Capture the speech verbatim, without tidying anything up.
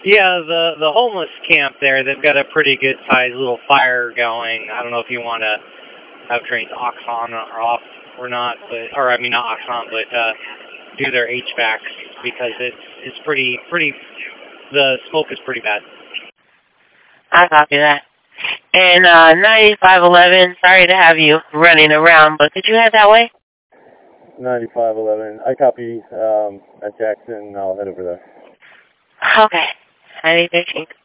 Yeah, the the homeless camp there, they've got a pretty good sized little fire going. I don't know if you want to have trains aux on or off or not, but or I mean not aux on, but uh, do their H V A Cs because it's it's pretty pretty. The smoke is pretty bad. I copy that. And uh, ninety-five eleven, sorry to have you running around, but could you head that way? ninety-five eleven, I copy um, at Jackson. I'll head over there. Okay. ninety thirteen.